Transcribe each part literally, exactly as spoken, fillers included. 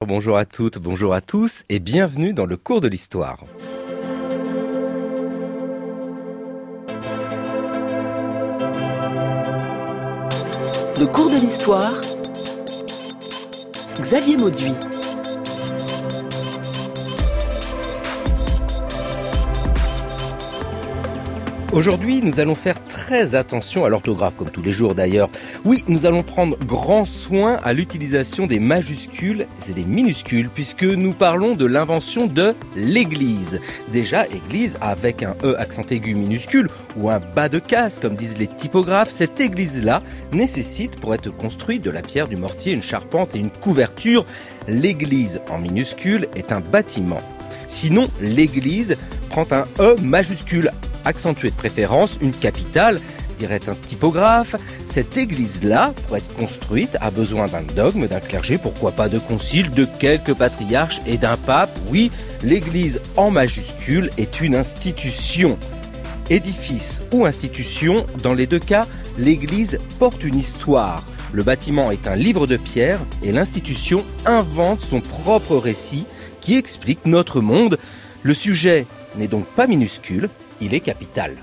Bonjour à toutes, bonjour à tous et bienvenue dans le cours de l'histoire. Le cours de l'histoire, Xavier Mauduit. Aujourd'hui, nous allons faire très attention à l'orthographe, comme tous les jours d'ailleurs. Oui, nous allons prendre grand soin à l'utilisation des majuscules et des minuscules, puisque nous parlons de l'invention de l'église. Déjà, église avec un E accent aigu minuscule ou un bas de casse, comme disent les typographes, cette église-là nécessite, pour être construite, de la pierre, du mortier, une charpente et une couverture. L'église, en minuscule, est un bâtiment. Sinon, l'église prend un E majuscule, accentué de préférence, une capitale, dirait un typographe. Cette église-là, pour être construite, a besoin d'un dogme, d'un clergé, pourquoi pas de concile, de quelques patriarches et d'un pape. Oui, l'église en majuscule est une institution. Édifice ou institution, dans les deux cas, l'église porte une histoire. Le bâtiment est un livre de pierre et l'institution invente son propre récit qui explique notre monde. Le sujet n'est donc pas minuscule, il est capital.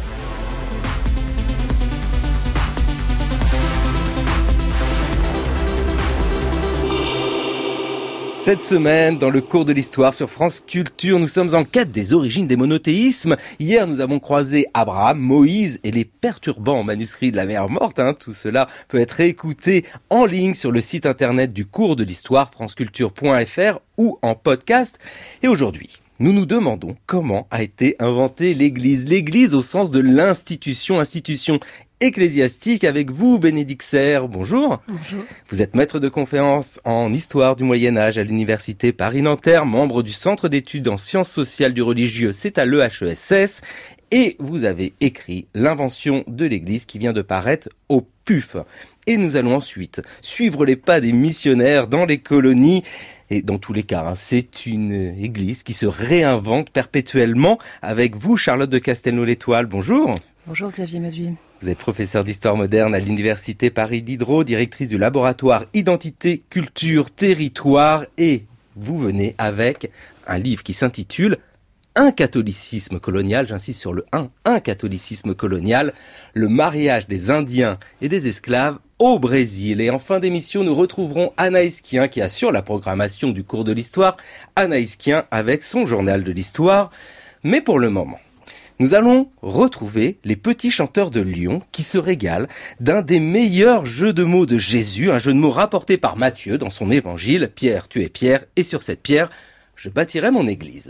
Cette semaine, dans le cours de l'histoire sur France Culture, nous sommes en quête des origines des monothéismes. Hier, nous avons croisé Abraham, Moïse et les perturbants manuscrits de la mer morte. Hein. Tout cela peut être écouté en ligne sur le site internet du cours de l'histoire, franceculture point f r ou en podcast. Et aujourd'hui, nous nous demandons comment a été inventée l'Église. L'Église au sens de l'institution, institution ecclésiastique. Avec vous, Bénédicte Serre, bonjour. Bonjour. Vous êtes maître de conférences en histoire du Moyen-Âge à l'université Paris-Nanterre, membre du Centre d'études en sciences sociales du religieux, c'est à l'E H E S S. Et vous avez écrit L'invention de l'Église qui vient de paraître au P U F. Et nous allons ensuite suivre les pas des missionnaires dans les colonies. Et dans tous les cas, hein, c'est une église qui se réinvente perpétuellement. Avec vous, Charlotte de Castelnau-l'Étoile, bonjour. Bonjour Xavier Mauduit. Vous êtes professeur d'histoire moderne à l'université Paris Diderot, directrice du laboratoire Identité, Culture, Territoire. Et vous venez avec un livre qui s'intitule Un catholicisme colonial, j'insiste sur le un, un catholicisme colonial, le mariage des Indiens et des esclaves au Brésil. Et en fin d'émission, nous retrouverons Anaïs Kien qui assure la programmation du cours de l'histoire. Anaïs Kien avec son journal de l'histoire. Mais pour le moment, nous allons retrouver les petits chanteurs de Lyon qui se régalent d'un des meilleurs jeux de mots de Jésus, un jeu de mots rapporté par Matthieu dans son évangile. Pierre, tu es Pierre, et sur cette pierre, je bâtirai mon église.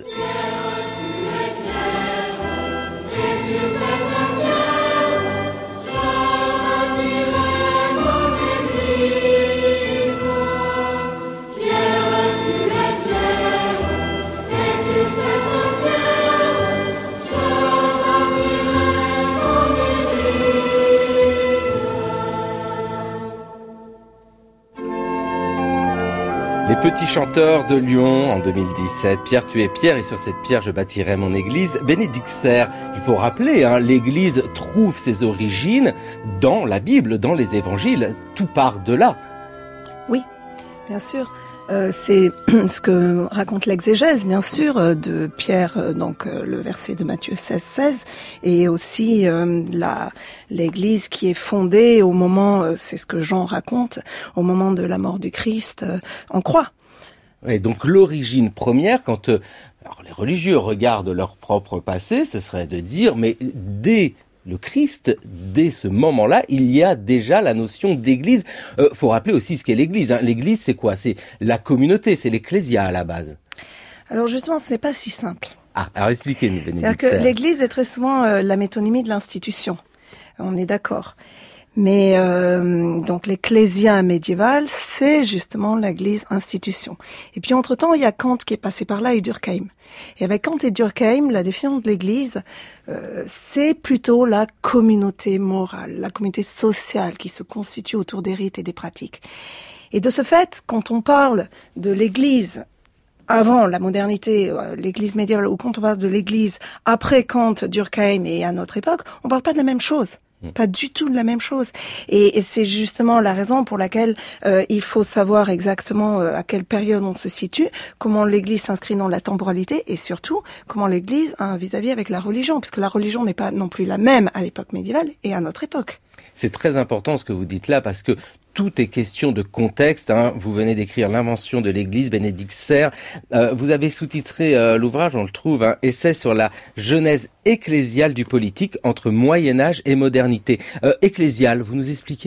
Les petits chanteurs de Lyon en deux mille dix-sept. Pierre, tu es Pierre et sur cette pierre, je bâtirai mon église. Bénédicte Serre, il faut rappeler, hein, l'église trouve ses origines dans la Bible, dans les évangiles. Tout part de là. Oui, bien sûr. Euh, c'est ce que raconte l'exégèse, bien sûr, de Pierre, euh, donc euh, le verset de Matthieu seize seize, et aussi euh, la l'Église qui est fondée au moment, euh, c'est ce que Jean raconte, au moment de la mort du Christ euh, en croix. Et donc l'origine première, quand euh, alors les religieux regardent leur propre passé, ce serait de dire, mais dès le Christ, dès ce moment-là, il y a déjà la notion d'église. Euh, faut rappeler aussi ce qu'est l'église. Hein. L'église, c'est quoi? C'est la communauté, c'est l'ecclésia à la base. Alors justement, ce n'est pas si simple. Ah, alors expliquez-nous, Bénédicte. C'est-à-dire que l'église est très souvent euh, la métonymie de l'institution. On est d'accord. Mais euh, donc l'ecclésia médiévale, c'est justement l'église institution. Et puis entre-temps, il y a Kant qui est passé par là et Durkheim. Et avec Kant et Durkheim, la définition de l'église, euh, c'est plutôt la communauté morale, la communauté sociale qui se constitue autour des rites et des pratiques. Et de ce fait, quand on parle de l'église avant la modernité, l'église médiévale, ou quand on parle de l'église après Kant, Durkheim et à notre époque, on parle pas de la même chose. Pas du tout la même chose. Et, et c'est justement la raison pour laquelle euh, il faut savoir exactement euh, à quelle période on se situe, comment l'Église s'inscrit dans la temporalité et surtout comment l'Église a un vis-à-vis avec la religion, puisque la religion n'est pas non plus la même à l'époque médiévale et à notre époque. C'est très important ce que vous dites là parce que tout est question de contexte. Hein. Vous venez d'écrire l'invention de l'Église, Bénédicte Serres. Euh, vous avez sous-titré euh, l'ouvrage, on le trouve, un essai sur la genèse ecclésiale du politique entre Moyen-Âge et modernité. Euh, ecclésiale, vous nous expliquez ?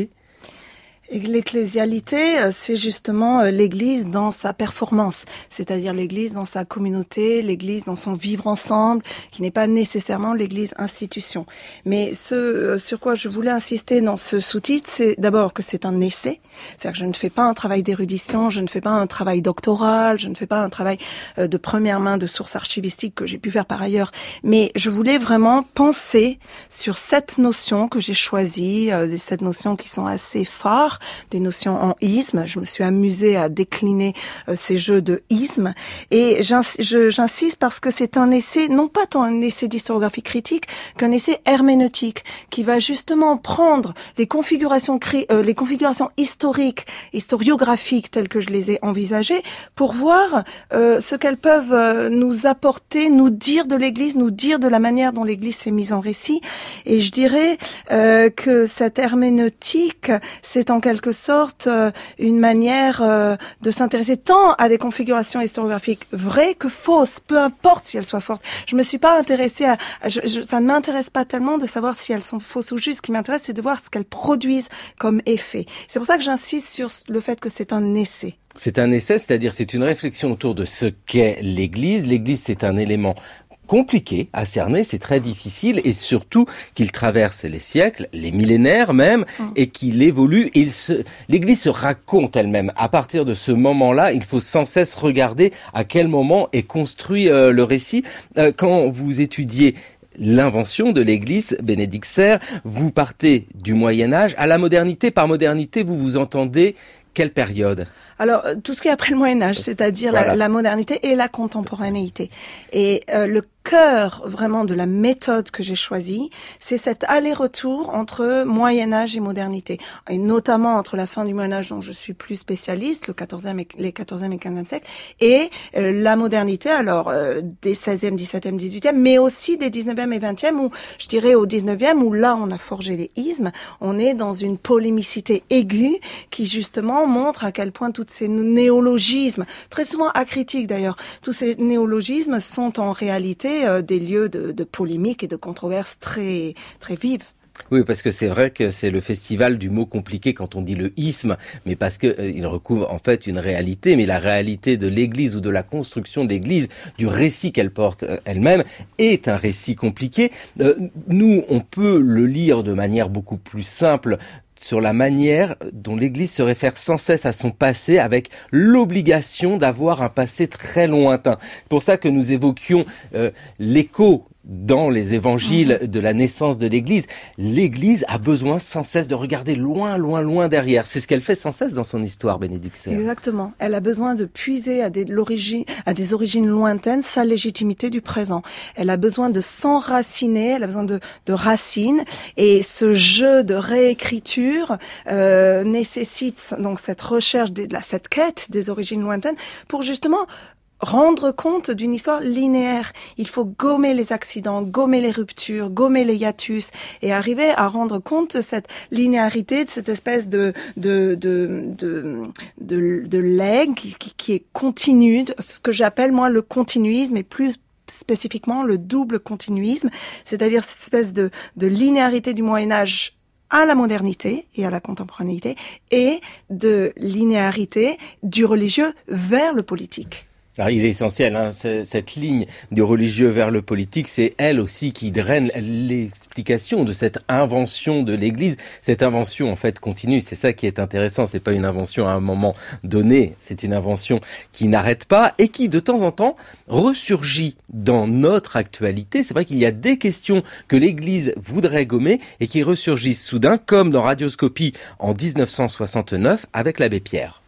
L'ecclésialité, c'est justement l'Église dans sa performance, c'est-à-dire l'Église dans sa communauté, l'Église dans son vivre ensemble, qui n'est pas nécessairement l'Église institution. Mais ce sur quoi je voulais insister dans ce sous-titre, c'est d'abord que c'est un essai, c'est-à-dire que je ne fais pas un travail d'érudition, je ne fais pas un travail doctoral, je ne fais pas un travail de première main de sources archivistiques que j'ai pu faire par ailleurs, mais je voulais vraiment penser sur cette notion que j'ai choisie, cette notion qui sont assez phares, des notions en isme. Je me suis amusée à décliner euh, ces jeux de isme et j'ins- je, j'insiste parce que c'est un essai, non pas tant un essai d'historiographie critique qu'un essai herméneutique qui va justement prendre les configurations, cri- euh, les configurations historiques, historiographiques telles que je les ai envisagées pour voir euh, ce qu'elles peuvent euh, nous apporter, nous dire de l'Église, nous dire de la manière dont l'Église s'est mise en récit. Et je dirais euh, que cette herméneutique, c'est en quelque sorte euh, une manière euh, de s'intéresser tant à des configurations historiographiques vraies que fausses, peu importe si elles soient fortes. Je me suis pas intéressée à, à je, je, ça ne m'intéresse pas tellement de savoir si elles sont fausses ou justes. Ce qui m'intéresse, c'est de voir ce qu'elles produisent comme effet. C'est pour ça que j'insiste sur le fait que c'est un essai. C'est un essai, c'est-à-dire c'est une réflexion autour de ce qu'est l'Église. L'Église, c'est un élément compliqué à cerner, c'est très difficile et surtout qu'il traverse les siècles, les millénaires même, mmh. et qu'il évolue. Il se, l'Église se raconte elle-même. À partir de ce moment-là, il faut sans cesse regarder à quel moment est construit euh, le récit. Euh, quand vous étudiez l'invention de l'Église, Bénédicte Serres, vous partez du Moyen-Âge à la modernité. Par modernité, vous vous entendez quelle période ? Alors, tout ce qui est après le Moyen-Âge, c'est-à-dire voilà. la, la modernité et la contemporanéité. Et euh, le cœur vraiment de la méthode que j'ai choisie, c'est cet aller-retour entre Moyen-Âge et modernité, et notamment entre la fin du Moyen-Âge dont je suis plus spécialiste, le quatorzième et, les quatorzième et quinzième siècle, et euh, la modernité, alors euh, des seizième, dix-septième, dix-huitième, mais aussi des dix-neuvième et vingtième, où je dirais au dix-neuvième, où là on a forgé les ismes, on est dans une polémicité aiguë qui justement montre à quel point toutes ces néologismes, très souvent acritiques d'ailleurs, tous ces néologismes sont en réalité euh, des lieux de, de polémique et de controverses très, très vives. Oui, parce que c'est vrai que c'est le festival du mot compliqué quand on dit le isme, mais parce que euh, il recouvre en fait une réalité, mais la réalité de l'Église ou de la construction de l'Église, du récit qu'elle porte euh, elle-même, est un récit compliqué. Euh, nous, on peut le lire de manière beaucoup plus simple, sur la manière dont l'Église se réfère sans cesse à son passé avec l'obligation d'avoir un passé très lointain. C'est pour ça que nous évoquions euh, l'écho dans les évangiles de la naissance de l'Église. L'Église a besoin sans cesse de regarder loin, loin, loin derrière. C'est ce qu'elle fait sans cesse dans son histoire, Bénédicte Serres. Exactement. Elle a besoin de puiser à des, l'origine, à des origines lointaines sa légitimité du présent. Elle a besoin de s'enraciner, elle a besoin de, de racines. Et ce jeu de réécriture euh, nécessite donc cette recherche, de, cette quête des origines lointaines pour justement rendre compte d'une histoire linéaire. Il faut gommer les accidents, gommer les ruptures, gommer les hiatus et arriver à rendre compte de cette linéarité, de cette espèce de de de de de, de legs qui, qui est continue, ce que j'appelle moi le continuisme et plus spécifiquement le double continuisme, c'est-à-dire cette espèce de de linéarité du Moyen-Âge à la modernité et à la contemporanéité et de linéarité du religieux vers le politique. Alors, il est essentiel, hein, cette ligne du religieux vers le politique, c'est elle aussi qui draine l'explication de cette invention de l'Église. Cette invention, en fait, continue. C'est ça qui est intéressant. C'est pas une invention à un moment donné. C'est une invention qui n'arrête pas et qui, de temps en temps, ressurgit dans notre actualité. C'est vrai qu'il y a des questions que l'Église voudrait gommer et qui ressurgissent soudain, comme dans Radioscopie en dix-neuf cent soixante-neuf avec l'abbé Pierre.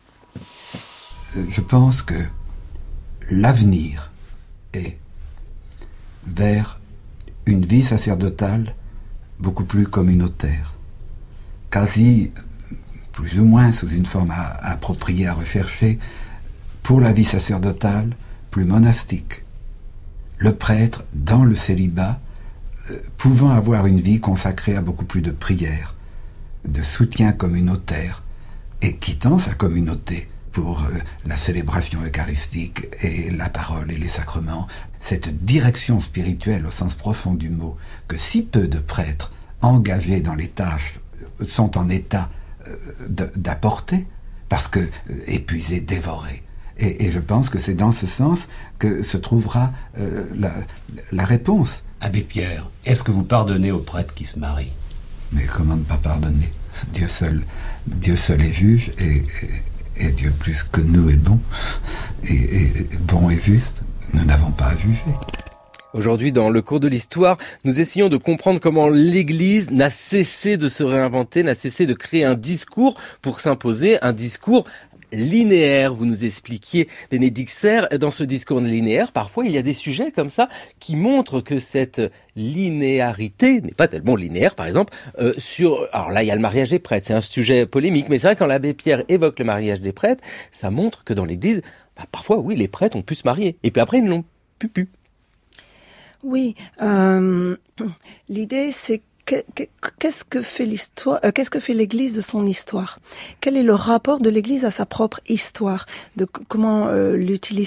Je pense que l'avenir est vers une vie sacerdotale beaucoup plus communautaire, quasi, plus ou moins, sous une forme à, appropriée à rechercher, pour la vie sacerdotale, plus monastique. Le prêtre, dans le célibat, euh, pouvant avoir une vie consacrée à beaucoup plus de prières, de soutien communautaire, et quittant sa communauté pour euh, la célébration eucharistique et la parole et les sacrements, cette direction spirituelle au sens profond du mot, que si peu de prêtres engagés dans les tâches sont en état euh, de, d'apporter, parce que euh, épuisés, dévorés. Et, et je pense que c'est dans ce sens que se trouvera euh, la, la réponse. Abbé Pierre, est-ce que vous pardonnez aux prêtres qui se marient ? Mais comment ne pas pardonner ? Dieu seul, Dieu seul est juge, et, et, et Dieu plus que nous est bon, et, et bon et juste. Nous n'avons pas à juger. Aujourd'hui, dans le cours de l'histoire, nous essayons de comprendre comment l'Église n'a cessé de se réinventer, n'a cessé de créer un discours pour s'imposer, un discours linéaire. Vous nous expliquiez, Bénédicte Serre, dans ce discours linéaire, parfois il y a des sujets comme ça qui montrent que cette linéarité n'est pas tellement linéaire. Par exemple, euh, sur, alors là il y a le mariage des prêtres, c'est un sujet polémique, mais c'est vrai quand l'abbé Pierre évoque le mariage des prêtres, ça montre que dans l'Église, bah, parfois oui, les prêtres ont pu se marier, et puis après ils ne l'ont plus pu. Oui, euh, l'idée c'est qu'est-ce que fait l'histoire, euh, qu'est-ce que fait l'Église de son histoire ? Quel est le rapport de l'Église à sa propre histoire ? De comment euh, l'utilise-t-elle ?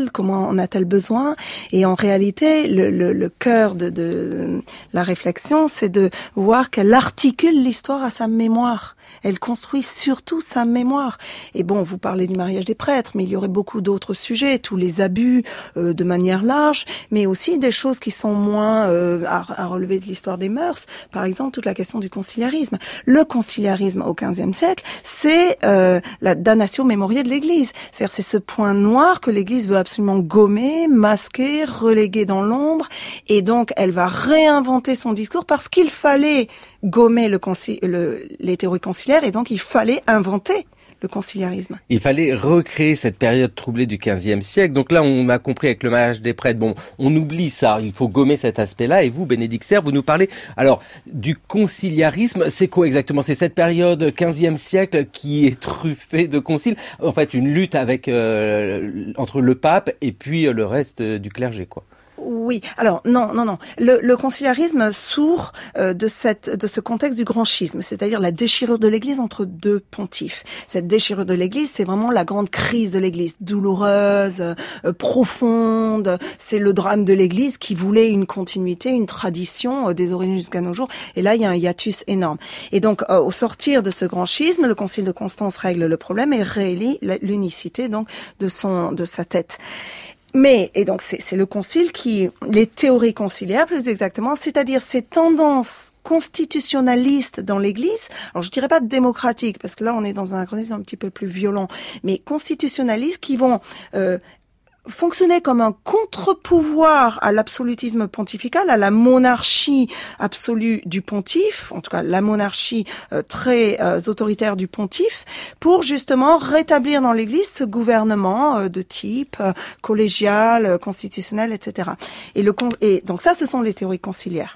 Comment en a-t-elle besoin ? Et en réalité, le, le, le cœur de, de la réflexion, c'est de voir qu'elle articule l'histoire à sa mémoire. Elle construit surtout sa mémoire. Et bon, vous parlez du mariage des prêtres, mais il y aurait beaucoup d'autres sujets, tous les abus euh, de manière large, mais aussi des choses qui sont moins euh, à, à relever de l'histoire des mœurs. Par exemple, toute la question du conciliarisme. Le conciliarisme au quinzième siècle, c'est euh, la damnatio memoriae de l'Église. C'est-à-dire, c'est ce point noir que l'Église veut absolument gommer, masquer, reléguer dans l'ombre, et donc elle va réinventer son discours parce qu'il fallait gommer le conci- le, les théories conciliaires, et donc il fallait inventer le conciliarisme. Il fallait recréer cette période troublée du quinzième siècle. Donc là, on a compris avec le mariage des prêtres, bon, on oublie ça, il faut gommer cet aspect-là. Et vous, Bénédicte Serre, vous nous parlez alors du conciliarisme. C'est quoi exactement ? C'est cette période quinzième siècle qui est truffée de conciles. En fait, une lutte avec euh, entre le pape et puis le reste du clergé, quoi. Oui, alors non, non, non. Le, le conciliarisme sourd euh, de cette, de ce contexte du grand schisme, c'est-à-dire la déchirure de l'Église entre deux pontifes. Cette déchirure de l'Église, c'est vraiment la grande crise de l'Église, douloureuse, euh, profonde. C'est le drame de l'Église qui voulait une continuité, une tradition euh, des origines jusqu'à nos jours. Et là, il y a un hiatus énorme. Et donc, euh, au sortir de ce grand schisme, le Concile de Constance règle le problème et réélit l'unicité donc de son, de sa tête. Mais, et donc c'est, c'est le concile qui, les théories conciliaires plus exactement, c'est-à-dire ces tendances constitutionnalistes dans l'Église, alors je dirais pas démocratique, parce que là on est dans un anachronisme un petit peu plus violent, mais constitutionnalistes qui vont euh, fonctionner comme un contre-pouvoir à l'absolutisme pontifical, à la monarchie absolue du pontife, en tout cas la monarchie euh, très euh, autoritaire du pontife, pour justement rétablir dans l'Église ce gouvernement euh, de type euh, collégial, euh, constitutionnel, et cetera. Et, le, et donc ça, ce sont les théories conciliaires.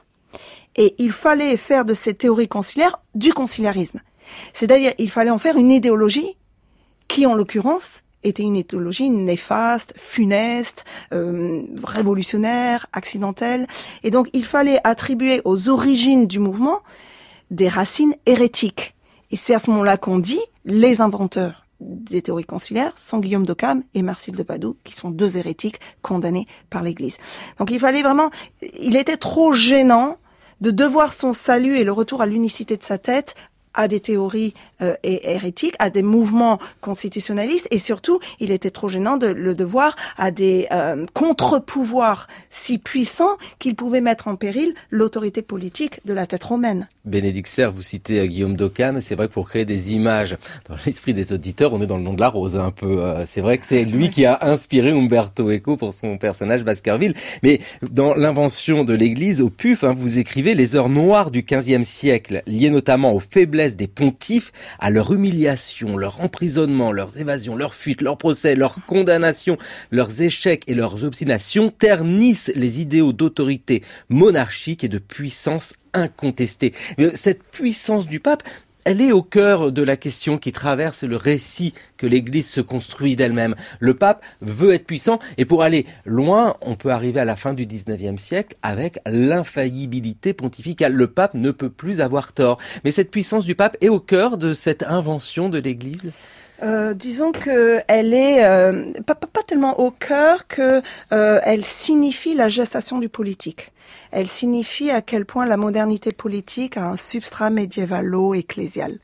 Et il fallait faire de ces théories conciliaires du conciliarisme. C'est-à-dire, il fallait en faire une idéologie qui, en l'occurrence, était une idéologie néfaste, funeste, euh, révolutionnaire, accidentelle. Et donc, il fallait attribuer aux origines du mouvement des racines hérétiques. Et c'est à ce moment-là qu'on dit les inventeurs des théories conciliaires sont Guillaume d'Occam et Marcille de Padoue, qui sont deux hérétiques condamnés par l'Église. Donc, il fallait vraiment... Il était trop gênant de devoir son salut et le retour à l'unicité de sa tête à des théories euh, hérétiques, à des mouvements constitutionnalistes, et surtout, il était trop gênant de le devoir à des euh, contre-pouvoirs si puissants qu'ils pouvaient mettre en péril l'autorité politique de la tête romaine. Bénédicte Serre, vous citez euh, Guillaume d'Occam, c'est vrai que pour créer des images dans l'esprit des auditeurs, on est dans le nom de la rose un peu. Euh, c'est vrai que c'est lui qui a inspiré Umberto Eco pour son personnage Baskerville. Mais dans l'invention de l'Église, au P U F, hein, vous écrivez les heures noires du quinzième siècle, liées notamment aux faiblesses des pontifes, à leur humiliation, leur emprisonnement, leurs évasions, leurs fuites, leurs procès, leurs condamnations, leurs échecs et leurs obstinations ternissent les idéaux d'autorité monarchique et de puissance incontesté. Mais cette puissance du pape, elle est au cœur de la question qui traverse le récit que l'Église se construit d'elle-même. Le pape veut être puissant et pour aller loin, on peut arriver à la fin du dix-neuvième siècle avec l'infaillibilité pontificale. Le pape ne peut plus avoir tort. Mais cette puissance du pape est au cœur de cette invention de l'Église ? Euh, disons que elle est euh, pas, pas, pas tellement au cœur que euh, elle signifie la gestation du politique. Elle signifie à quel point la modernité politique a un substrat médiévalo-ecclésial.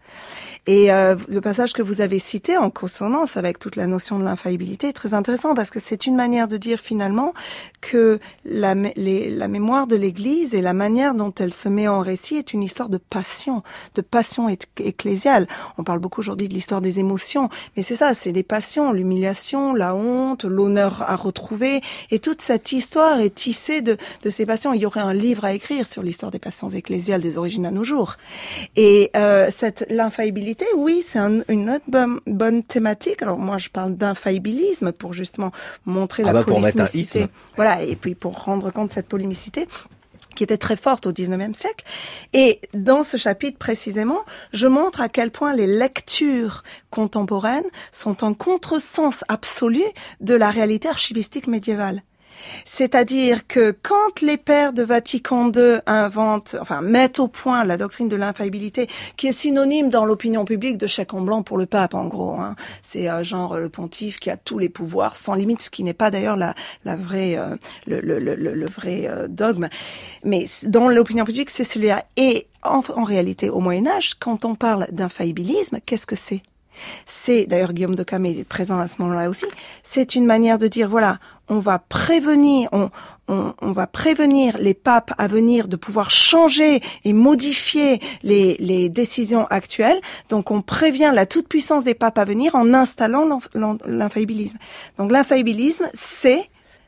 Et euh, le passage que vous avez cité en consonance avec toute la notion de l'infaillibilité est très intéressant parce que c'est une manière de dire finalement que la, les, la mémoire de l'Église et la manière dont elle se met en récit est une histoire de passion, de passion ecclésiale. On parle beaucoup aujourd'hui de l'histoire des émotions, mais c'est ça, c'est des passions, l'humiliation, la honte, l'honneur à retrouver, et toute cette histoire est tissée de, de ces passions. Il y aurait un livre à écrire sur l'histoire des passions ecclésiales des origines à nos jours. Et euh, cette l'infaillibilité, oui, c'est un, une autre bonne, bonne thématique. Alors moi, je parle d'infaillibilisme pour justement montrer ah la bah polémicité. Voilà, et puis pour rendre compte de cette polémicité qui était très forte au dix-neuvième siècle. Et dans ce chapitre précisément, je montre à quel point les lectures contemporaines sont un contresens absolu de la réalité archivistique médiévale. C'est-à-dire que quand les pères de Vatican deux inventent, enfin mettent au point la doctrine de l'infaillibilité, qui est synonyme dans l'opinion publique de chèque en blanc pour le pape, en gros, hein. C'est euh, genre le pontife qui a tous les pouvoirs sans limite, ce qui n'est pas d'ailleurs la, la vraie, euh, le, le, le, le vrai euh, dogme. Mais dans l'opinion publique, c'est celui-là. Et en, en réalité, au Moyen Âge, quand on parle d'infaillibilisme, qu'est-ce que c'est ? C'est, d'ailleurs Guillaume de Camay est présent à ce moment-là aussi, c'est une manière de dire, voilà, on va prévenir, on, on, on va prévenir les papes à venir de pouvoir changer et modifier les, les décisions actuelles. Donc on prévient la toute-puissance des papes à venir en installant l'infaillibilisme. Donc l'infaillibilisme, c'est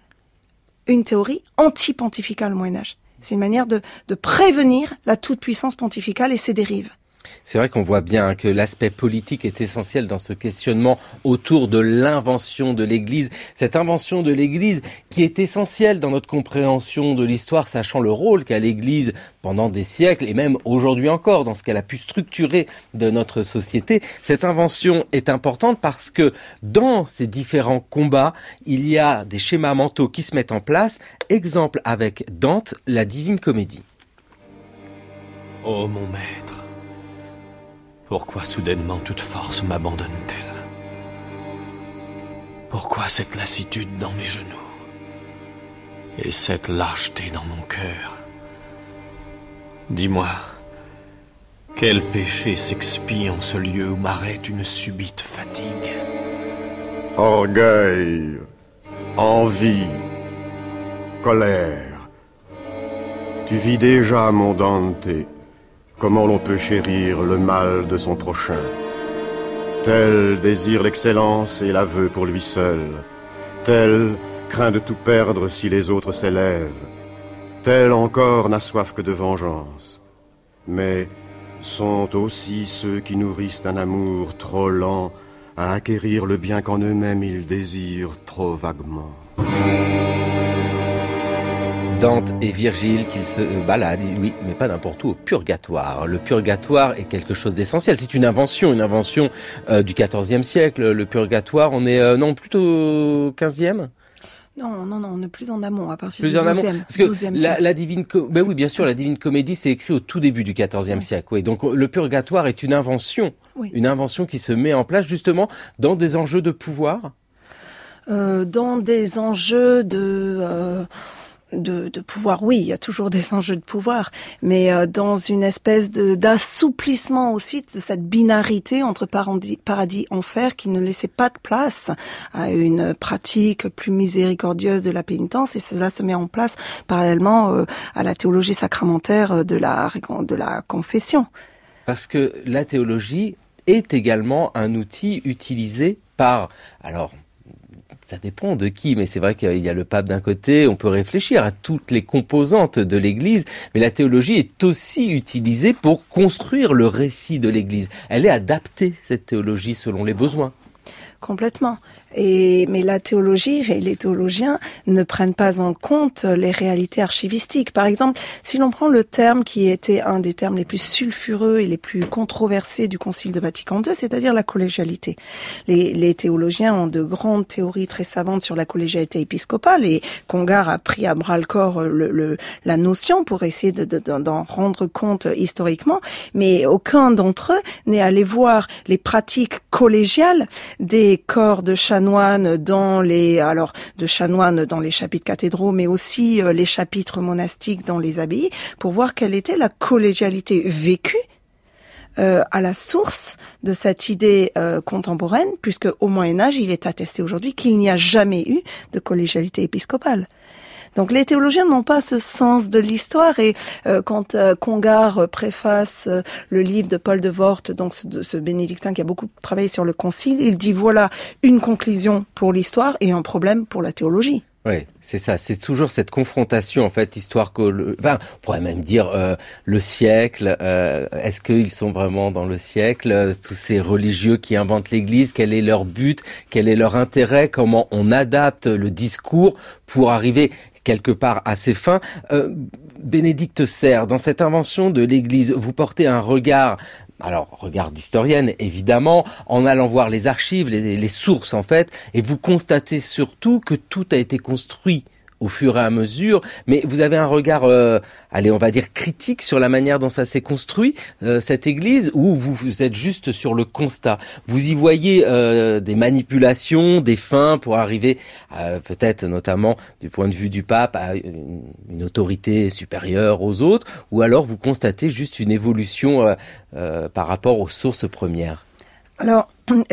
une théorie anti-pontificale au Moyen-Âge. C'est une manière de, de prévenir la toute-puissance pontificale et ses dérives. C'est vrai qu'on voit bien que l'aspect politique est essentiel dans ce questionnement autour de l'invention de l'Église. Cette invention de l'Église qui est essentielle dans notre compréhension de l'histoire, sachant le rôle qu'a l'Église pendant des siècles et même aujourd'hui encore dans ce qu'elle a pu structurer de notre société. Cette invention est importante parce que dans ces différents combats, il y a des schémas mentaux qui se mettent en place. Exemple avec Dante, la Divine Comédie. Ô mon maître, pourquoi soudainement toute force m'abandonne-t-elle? Pourquoi cette lassitude dans mes genoux et cette lâcheté dans mon cœur? Dis-moi, quel péché s'expie en ce lieu où m'arrête une subite fatigue? Orgueil, envie, colère. Tu vis déjà, mon Dante, comment l'on peut chérir le mal de son prochain. Tel désire l'excellence et la veut pour lui seul. Tel craint de tout perdre si les autres s'élèvent. Tel encore n'a soif que de vengeance. Mais sont aussi ceux qui nourrissent un amour trop lent à acquérir le bien qu'en eux-mêmes ils désirent trop vaguement. Dante et Virgile qu'ils se baladent, oui, mais pas n'importe où, au purgatoire. Le purgatoire est quelque chose d'essentiel. C'est une invention, une invention euh, du quatorzième siècle. Le purgatoire, on est, euh, non, plutôt quinzième? Non, non, non, on est plus en amont, à partir plus du douzième. Parce que la, la divine, ben oui, bien sûr, la Divine Comédie, c'est écrit au tout début du quatorzième oui. siècle. Oui. Donc, le purgatoire est une invention, oui. une invention qui se met en place justement dans des enjeux de pouvoir. Euh, dans des enjeux de. Euh... De, de pouvoir, oui, il y a toujours des enjeux de pouvoir, mais euh, dans une espèce de, d'assouplissement aussi de cette binarité entre paradis, paradis enfer qui ne laissait pas de place à une pratique plus miséricordieuse de la pénitence, et cela se met en place parallèlement euh, à la théologie sacramentaire de la, de la confession. Parce que la théologie est également un outil utilisé par, alors, ça dépend de qui, mais c'est vrai qu'il y a le pape d'un côté, on peut réfléchir à toutes les composantes de l'Église, mais la théologie est aussi utilisée pour construire le récit de l'Église. Elle est adaptée, cette théologie, selon les besoins. Complètement. Et, mais la théologie et les théologiens ne prennent pas en compte les réalités archivistiques. Par exemple, si l'on prend le terme qui était un des termes les plus sulfureux et les plus controversés du Concile de Vatican deux, c'est-à-dire la collégialité. Les, les théologiens ont de grandes théories très savantes sur la collégialité épiscopale et Congar a pris à bras-le-corps le, le, la notion pour essayer de, de, d'en rendre compte historiquement, mais aucun d'entre eux n'est allé voir les pratiques collégiales des corps de chanoines dans les alors de chanoines dans les chapitres cathédraux, mais aussi euh, les chapitres monastiques dans les abbayes, pour voir quelle était la collégialité vécue euh, à la source de cette idée euh, contemporaine, puisque au Moyen Âge, il est attesté aujourd'hui qu'il n'y a jamais eu de collégialité épiscopale. Donc les théologiens n'ont pas ce sens de l'histoire et euh, quand euh, Congar euh, préface euh, le livre de Paul de Vorte, donc ce, ce bénédictin qui a beaucoup travaillé sur le concile, il dit voilà une conclusion pour l'histoire et un problème pour la théologie. Oui, c'est ça. C'est toujours cette confrontation, en fait, histoire que, enfin, on pourrait même dire euh, le siècle. Euh, est-ce qu'ils sont vraiment dans le siècle euh, tous ces religieux qui inventent l'Église, quel est leur but, quel est leur intérêt, comment on adapte le discours pour arriver quelque part à ses fins. Euh, Bénédicte Serre, dans cette invention de l'Église, vous portez un regard, alors regard d'historienne évidemment, en allant voir les archives, les, les sources en fait, et vous constatez surtout que tout a été construit au fur et à mesure, mais vous avez un regard, euh, allez, on va dire critique sur la manière dont ça s'est construit, euh, cette église, ou vous, vous êtes juste sur le constat. Vous y voyez euh, des manipulations, des fins pour arriver, euh, peut-être notamment du point de vue du pape, à une, une autorité supérieure aux autres, ou alors vous constatez juste une évolution euh, euh, par rapport aux sources premières. Alors,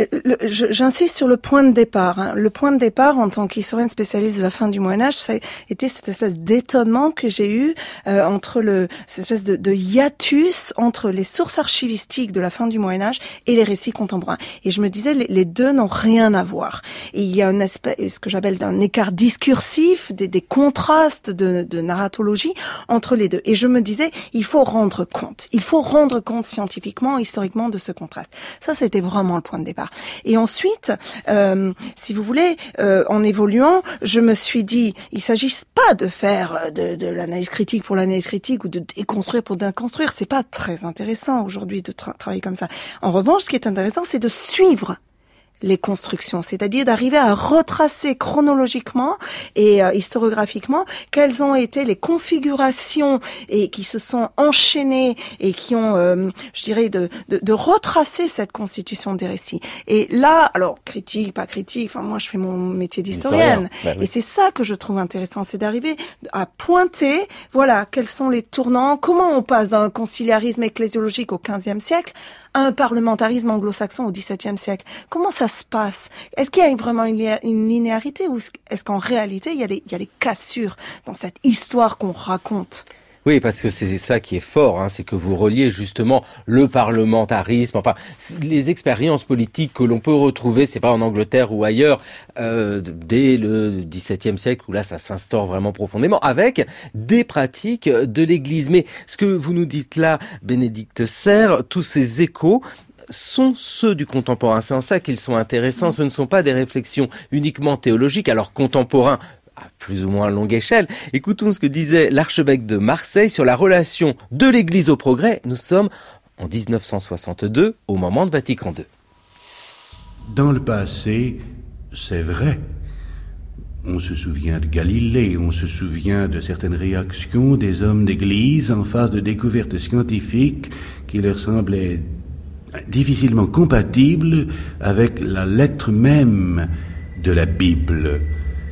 j'insiste sur le point de départ. Hein. Le point de départ, en tant qu'historienne spécialiste de la fin du Moyen-Âge, ça a été cette espèce d'étonnement que j'ai eu euh, entre le, cette espèce de, de hiatus entre les sources archivistiques de la fin du Moyen-Âge et les récits contemporains. Et je me disais, les, les deux n'ont rien à voir. Et il y a un aspect, ce que j'appelle un écart discursif, des, des contrastes de, de narratologie entre les deux. Et je me disais, il faut rendre compte. Il faut rendre compte scientifiquement, historiquement de ce contraste. Ça, c'était vraiment le point de départ. Et ensuite, euh, si vous voulez, euh, en évoluant, je me suis dit, il s'agit pas de faire de, de l'analyse critique pour l'analyse critique ou de déconstruire pour déconstruire. C'est pas très intéressant aujourd'hui de tra- travailler comme ça. En revanche, ce qui est intéressant, c'est de suivre les constructions, c'est-à-dire d'arriver à retracer chronologiquement et euh, historiographiquement quelles ont été les configurations et qui se sont enchaînées et qui ont, euh, je dirais, de, de, de retracer cette constitution des récits. Et là, alors critique, pas critique, enfin moi je fais mon métier d'historienne, bah, oui. Et c'est ça que je trouve intéressant, c'est d'arriver à pointer, voilà, quels sont les tournants, comment on passe d'un conciliarisme ecclésiologique au quinzième siècle à un parlementarisme anglo-saxon au dix-septième siècle. Comment ça se passe? Est-ce qu'il y a vraiment une, une linéarité ou est-ce qu'en réalité il y a des, il y a des cassures dans cette histoire qu'on raconte? Oui, parce que c'est ça qui est fort, hein, c'est que vous reliez justement le parlementarisme, enfin les expériences politiques que l'on peut retrouver, c'est pas en Angleterre ou ailleurs, euh, dès le dix-septième siècle où là ça s'instaure vraiment profondément, avec des pratiques de l'Église. Mais ce que vous nous dites là, Bénédicte Serre, tous ces échos sont ceux du contemporain. C'est en ça qu'ils sont intéressants. Ce ne sont pas des réflexions uniquement théologiques, alors contemporains, à plus ou moins longue échelle. Écoutons ce que disait l'archevêque de Marseille sur la relation de l'Église au progrès. Nous sommes en dix-neuf cent soixante-deux, au moment de Vatican deux. Dans le passé, c'est vrai. On se souvient de Galilée, on se souvient de certaines réactions des hommes d'Église en face de découvertes scientifiques qui leur semblaient difficilement compatibles avec la lettre même de la Bible.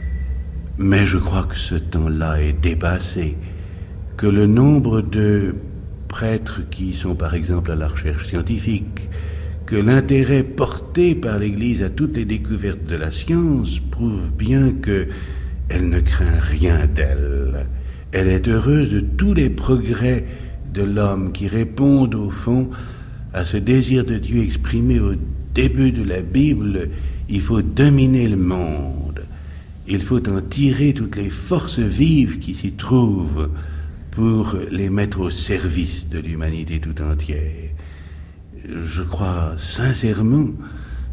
Mais je crois que ce temps-là est dépassé, que le nombre de prêtres qui sont par exemple à la recherche scientifique, que l'intérêt porté par l'Église à toutes les découvertes de la science prouve bien qu'elle ne craint rien d'elle. Elle est heureuse de tous les progrès de l'homme qui répondent au fond à ce désir de Dieu exprimé au début de la Bible. Il faut dominer le monde. Il faut en tirer toutes les forces vives qui s'y trouvent pour les mettre au service de l'humanité tout entière. Je crois sincèrement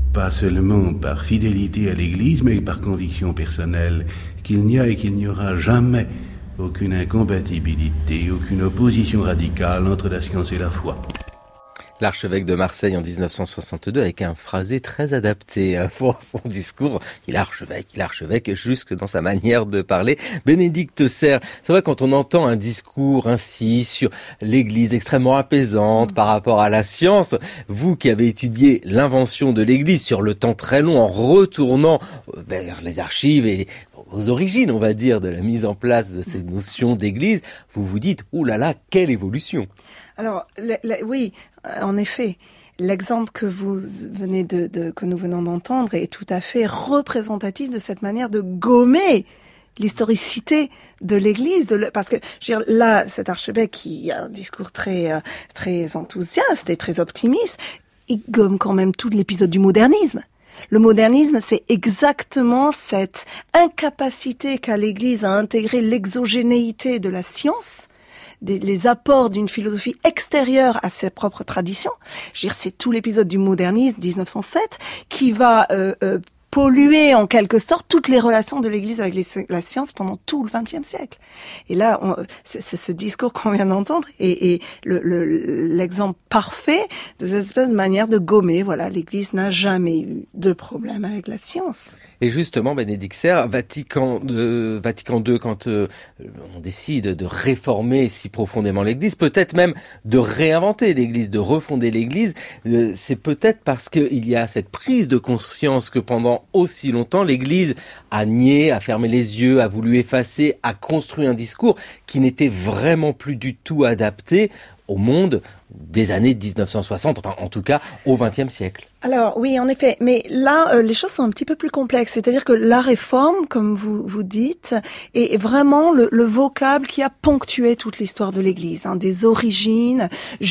pas seulement par fidélité à l'Église, mais par conviction personnelle, qu'il n'y a et qu'il n'y aura jamais aucune incompatibilité, aucune opposition radicale entre la science et la foi. L'archevêque de Marseille en dix-neuf cent soixante-deux avec un phrasé très adapté pour son discours. Il est archevêque, il est archevêque jusque dans sa manière de parler. Bénédicte Serre, c'est vrai quand on entend un discours ainsi sur l'Église extrêmement apaisante par rapport à la science, vous qui avez étudié l'invention de l'Église sur le temps très long en retournant vers les archives et aux origines, on va dire, de la mise en place de ces notions d'Église, vous vous dites, ouh là là, quelle évolution! Alors, le, le, oui, en effet, l'exemple que vous venez de, de, que nous venons d'entendre est tout à fait représentatif de cette manière de gommer l'historicité de l'Église, de le, parce que je veux dire, là, cet archevêque qui a un discours très, euh, très enthousiaste et très optimiste, il gomme quand même tout l'épisode du modernisme. Le modernisme, c'est exactement cette incapacité qu'a l'Église à intégrer l'exogénéité de la science, des, les apports d'une philosophie extérieure à ses propres traditions. Je veux dire, c'est tout l'épisode du modernisme, dix-neuf cent sept, qui va euh, euh, polluer en quelque sorte toutes les relations de l'Église avec les, la science pendant tout le vingtième siècle. Et là, on, c'est, c'est ce discours qu'on vient d'entendre et, et le, le, l'exemple parfait de cette espèce de manière de gommer. Voilà, l'Église n'a jamais eu de problème avec la science. Et justement, Bénédicte Serre, Vatican, euh, Vatican deux, quand euh, on décide de réformer si profondément l'Église, peut-être même de réinventer l'Église, de refonder l'Église, euh, c'est peut-être parce qu'il y a cette prise de conscience que pendant aussi longtemps, l'Église a nié, a fermé les yeux, a voulu effacer, a construit un discours qui n'était vraiment plus du tout adapté au monde des années dix-neuf cent soixante, enfin en tout cas au vingtième siècle. Alors oui, en effet, mais là, euh, les choses sont un petit peu plus complexes. C'est-à-dire que la réforme, comme vous vous dites, est vraiment le, le vocable qui a ponctué toute l'histoire de l'Église, hein, des origines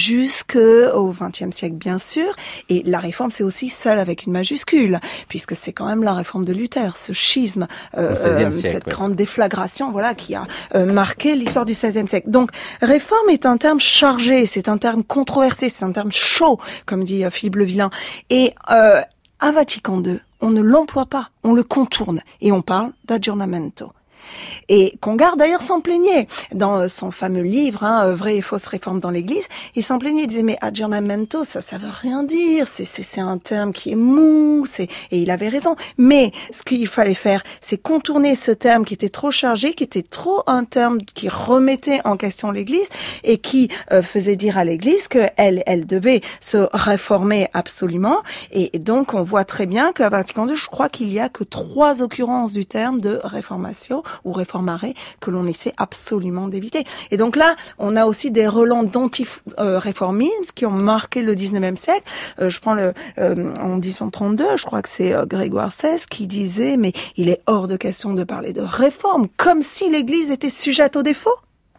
jusqu'au vingtième siècle, bien sûr. Et la réforme, c'est aussi celle avec une majuscule, puisque c'est quand même la réforme de Luther, ce schisme, euh, euh, siècle, cette ouais. grande déflagration, voilà, qui a euh, marqué l'histoire du seizième siècle. Donc, réforme est un terme chargé, c'est un terme controversé, c'est un terme chaud, comme dit euh, Philippe Le Villain. Et Et euh, à Vatican deux, on ne l'emploie pas, on le contourne et on parle d'aggiornamento. Et Congar d'ailleurs s'en plaignait dans son fameux livre, hein, Vraie et fausse réforme dans l'Église. Il s'en plaignait, il disait mais aggiornamento, ça, ça veut rien dire. C'est, c'est, c'est un terme qui est mou. C'est... Et il avait raison. Mais ce qu'il fallait faire, c'est contourner ce terme qui était trop chargé, qui était trop un terme qui remettait en question l'Église et qui euh, faisait dire à l'Église qu'elle, elle devait se réformer absolument. Et, et donc on voit très bien qu'à Vatican deux, je crois qu'il y a que trois occurrences du terme de réformatio ou réformare que l'on essaie absolument d'éviter. Et donc là, on a aussi des relents d'anti-réformisme qui ont marqué le dix-neuvième siècle. Euh, je prends le euh, en dix-huit cent trente-deux, je crois que c'est euh, Grégoire seize qui disait mais il est hors de question de parler de réforme, comme si l'Église était sujette aux défauts.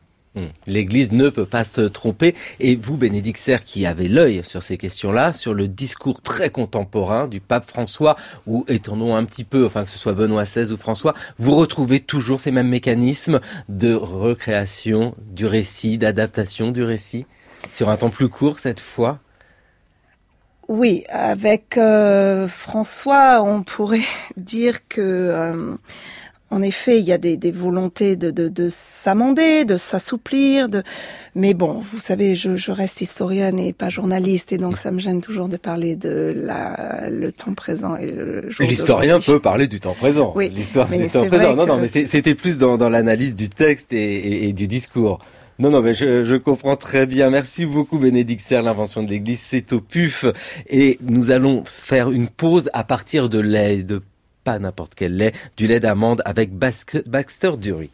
L'Église ne peut pas se tromper. Et vous, Bénédicte Serre, qui avez l'œil sur ces questions-là, sur le discours très contemporain du pape François, ou étonnons un petit peu, enfin que ce soit Benoît seize ou François, vous retrouvez toujours ces mêmes mécanismes de recréation du récit, d'adaptation du récit, sur un temps plus court cette fois? Oui, avec euh, François, on pourrait dire que... Euh, En effet, il y a des, des volontés de, de, de s'amender, de s'assouplir, de. Mais bon, vous savez, je, je reste historienne et pas journaliste, et donc ça me gêne toujours de parler de la, le temps présent et le jour. L'historien peut parler du temps présent. Oui, l'histoire mais du temps c'est présent. vrai Non, que... non, mais c'était plus dans, dans l'analyse du texte et, et, et du discours. Non, non, mais je, je comprends très bien. Merci beaucoup, Bénédicte Serre. L'invention de l'Église, c'est au P U F, et nous allons faire une pause à partir de lait de pas n'importe quel lait, du lait d'amande avec Baxter Dury.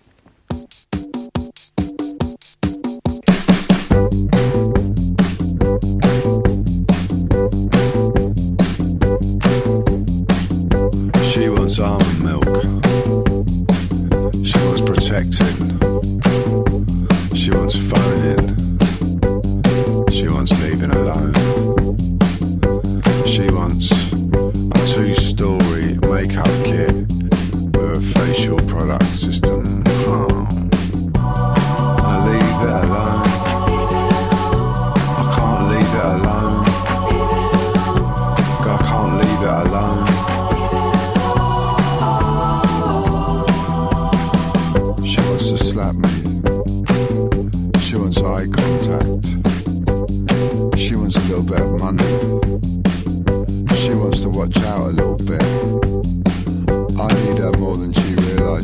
She wants almond milk. She wants protecting. She wants phoning. She wants leaving alone. She wants a two-story make-up kit with a facial product system. Oh. I leave it alone. I can't leave it alone. I can't leave it alone.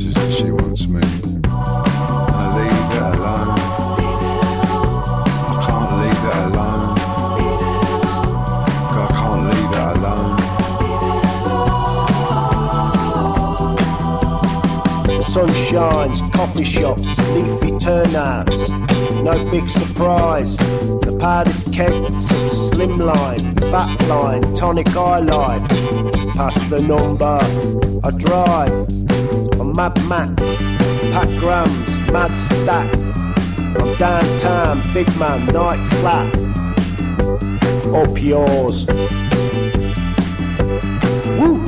pleasures that she wants me. I leave it alone. I can't leave it alone. I can't leave it alone. Sun shines, coffee shops, leafy turnouts. No big surprise. The powdered kegs of slimline, fatline, tonic eye life. Past the number, I drive. I'm Mad Mac, pack grams, mad stack. I'm downtown, big man, night flat. Up yours. Woo!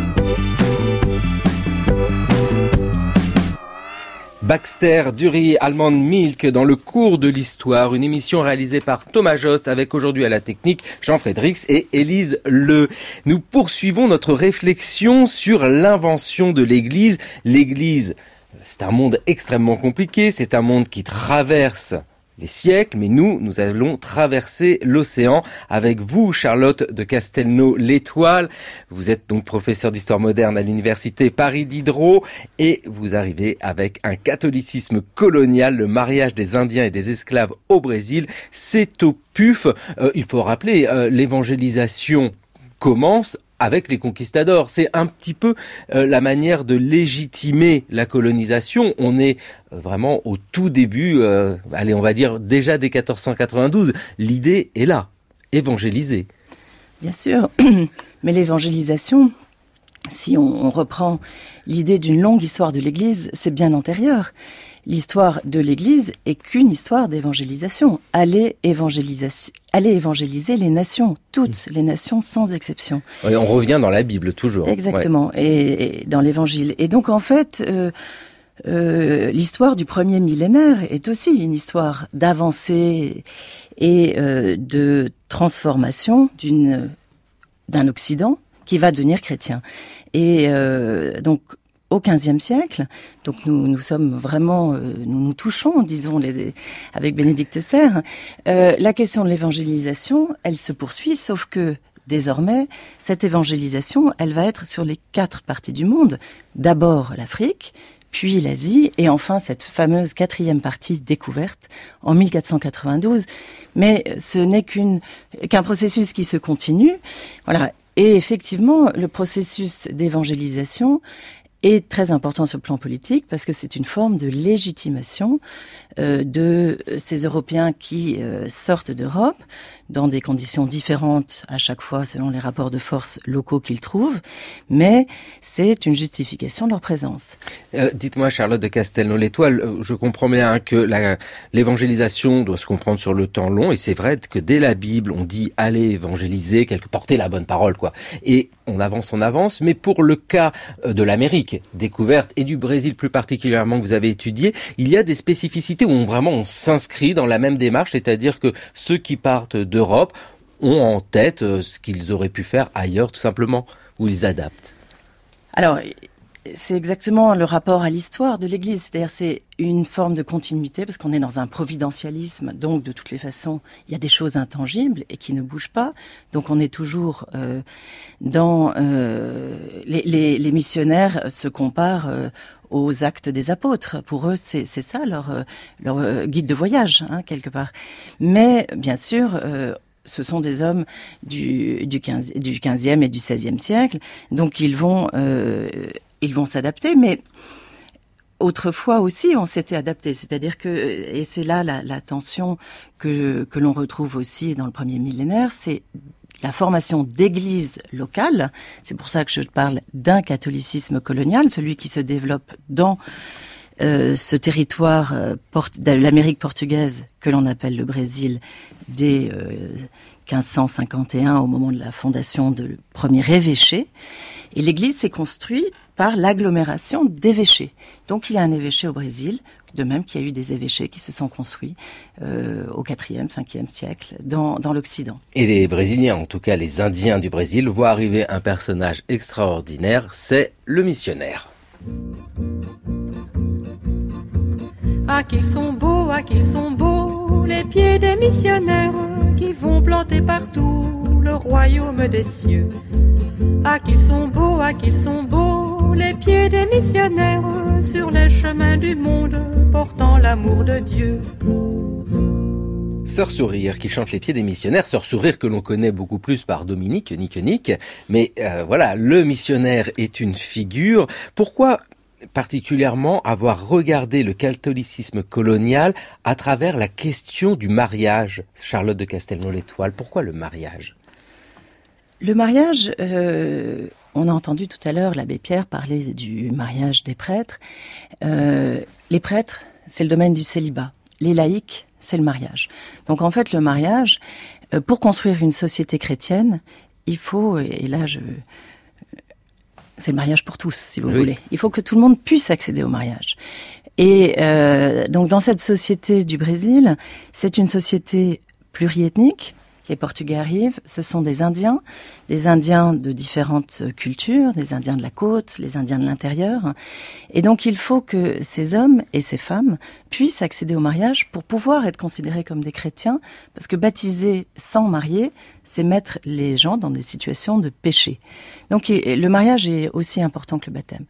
Baxter, Dury, Almond Milk dans le cours de l'histoire, une émission réalisée par Thomas Jost avec aujourd'hui à la technique Jean Frédrix et Élise Le. Nous poursuivons notre réflexion sur l'invention de l'Église. L'Église, c'est un monde extrêmement compliqué, c'est un monde qui traverse les siècles, mais nous, nous allons traverser l'océan avec vous, Charlotte de Castelnau-l'Étoile. Vous êtes donc professeure d'histoire moderne à l'université Paris Diderot et vous arrivez avec un catholicisme colonial, le mariage des Indiens et des esclaves au Brésil. C'est au P U F. Euh, il faut rappeler, euh, l'évangélisation commence avec les conquistadors. C'est un petit peu euh, la manière de légitimer la colonisation. On est euh, vraiment au tout début, euh, allez, on va dire déjà dès quatorze cent quatre-vingt-douze. L'idée est là, évangéliser. Bien sûr, mais l'évangélisation, si on, on reprend l'idée d'une longue histoire de l'Église, c'est bien antérieur. L'histoire de l'Église est qu'une histoire d'évangélisation. Allez, allez évangéliser les nations, toutes les nations sans exception. Oui, on revient dans la Bible toujours. Exactement, ouais. et, et dans l'Évangile. Et donc en fait, euh, euh, l'histoire du premier millénaire est aussi une histoire d'avancée et euh, de transformation d'une, d'un Occident qui va devenir chrétien. Et euh, donc au quinzième siècle, donc nous nous sommes vraiment, euh, nous nous touchons, disons, les, avec Bénédicte Serre. Euh, la question de l'évangélisation, elle se poursuit, sauf que désormais, cette évangélisation, elle va être sur les quatre parties du monde. D'abord l'Afrique, puis l'Asie, et enfin cette fameuse quatrième partie découverte en mille quatre cent quatre-vingt-douze. Mais ce n'est qu'une, qu'un processus qui se continue. Voilà. Et effectivement, le processus d'évangélisation est très important sur le plan politique parce que c'est une forme de légitimation euh, de ces Européens qui euh, sortent d'Europe dans des conditions différentes à chaque fois selon les rapports de force locaux qu'ils trouvent, mais c'est une justification de leur présence. Euh, dites-moi, Charlotte de Castelnau-l'Étoile, je comprends bien hein, que la, l'évangélisation doit se comprendre sur le temps long, et c'est vrai que dès la Bible, on dit « allez évangéliser », quelque porter la bonne parole, quoi. Et on avance, on avance, mais pour le cas de l'Amérique découverte et du Brésil plus particulièrement que vous avez étudié, il y a des spécificités où on, vraiment on s'inscrit dans la même démarche, c'est-à-dire que ceux qui partent d'Europe ont en tête ce qu'ils auraient pu faire ailleurs tout simplement, ou ils adaptent. Alors, c'est exactement le rapport à l'histoire de l'Église, c'est-à-dire c'est une forme de continuité parce qu'on est dans un providentialisme, donc de toutes les façons il y a des choses intangibles et qui ne bougent pas, donc on est toujours euh, dans euh, les, les, les missionnaires se comparent euh, aux actes des apôtres. Pour eux, c'est, c'est ça leur, leur guide de voyage, hein, quelque part. Mais bien sûr, euh, ce sont des hommes du, du, quinze, du quinzième et du seizième siècle, donc ils vont, euh, ils vont s'adapter, mais autrefois aussi, on s'était adapté. C'est-à-dire que, et c'est là la, la tension que, que l'on retrouve aussi dans le premier millénaire, c'est la formation d'églises locales. C'est pour ça que je parle d'un catholicisme colonial, celui qui se développe dans euh, ce territoire euh, port- de l'Amérique portugaise que l'on appelle le Brésil dès euh, quinze cent cinquante et un, au moment de la fondation du premier évêché. Et l'église s'est construite par l'agglomération d'évêchés. Donc il y a un évêché au Brésil, de même qu'il y a eu des évêchés qui se sont construits euh, au quatrième, cinquième siècle dans, dans l'Occident. Et les Brésiliens, en tout cas les Indiens du Brésil, voient arriver un personnage extraordinaire, c'est le missionnaire. Ah qu'ils sont beaux, ah qu'ils sont beaux, les pieds des missionnaires qui vont planter partout le royaume des cieux. Ah qu'ils sont beaux, ah qu'ils sont beaux, les pieds des missionnaires sur les chemins du monde, portant l'amour de Dieu. Sœur Sourire qui chante les pieds des missionnaires, Sœur Sourire que l'on connaît beaucoup plus par Dominique Nick-Nick, mais euh, voilà, le missionnaire est une figure. Pourquoi particulièrement avoir regardé le catholicisme colonial à travers la question du mariage, Charlotte de Castelnau-l'Étoile? Pourquoi le mariage? Le mariage, euh, on a entendu tout à l'heure l'abbé Pierre parler du mariage des prêtres. Euh, les prêtres, c'est le domaine du célibat. Les laïcs, c'est le mariage. Donc en fait, le mariage, euh, pour construire une société chrétienne, il faut, et là je... c'est le mariage pour tous, si vous oui. voulez. Il faut que tout le monde puisse accéder au mariage. Et euh, donc dans cette société du Brésil, c'est une société pluriethnique. Les Portugais arrivent, ce sont des Indiens, des Indiens de différentes cultures, des Indiens de la côte, les Indiens de l'intérieur. Et donc il faut que ces hommes et ces femmes puissent accéder au mariage pour pouvoir être considérés comme des chrétiens, parce que baptiser sans marier, c'est mettre les gens dans des situations de péché. Donc le mariage est aussi important que le baptême.